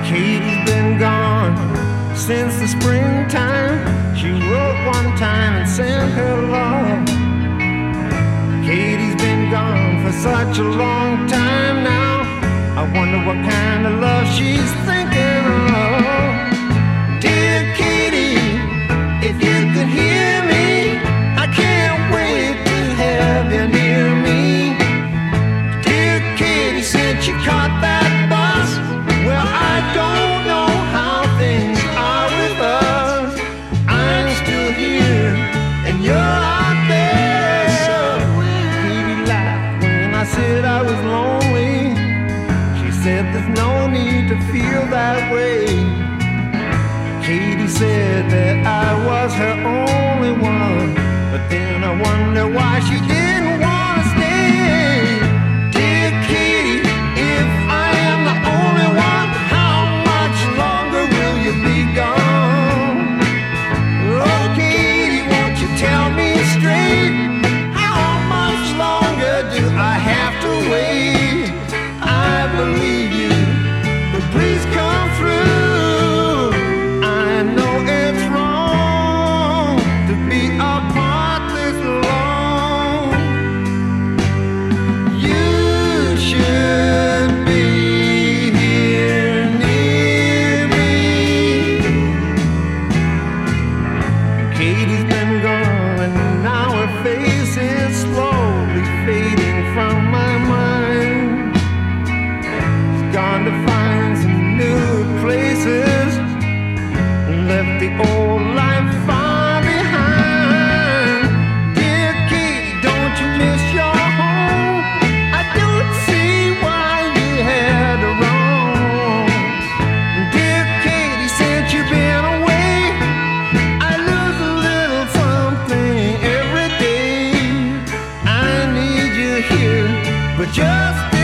Katie's been gone since the springtime. She wrote one time and sent her love. Katie's been gone for such a long time now. I wonder what kind of love she's thinking of. Dear Katie, if you could hear me, I can't wait to have you near me. Dear Katie, since you caught that bus, well, I don't know how things are with us. I'm still here and you're out there. Katie laughed when I said I was lonely. She said there's no need to feel that way. Katie said that I was her only one, but then I wonder why she didn't want to stay. Dear Katie, if I am the only one, how much longer will you be gone? Oh, Katie, won't you tell me straight? How much longer do I have to wait? I believe you, but please come through. I know it's wrong to be apart this long. You should be here near me. Katie's been gone and now her face is slowly fading from my mind. She's gone to find some new places, left the old life far behind. Dear Katie, don't you miss your home? I don't see why you had a wrong. Dear Katie, since you've been away, I lose a little something every day. I need you here, but just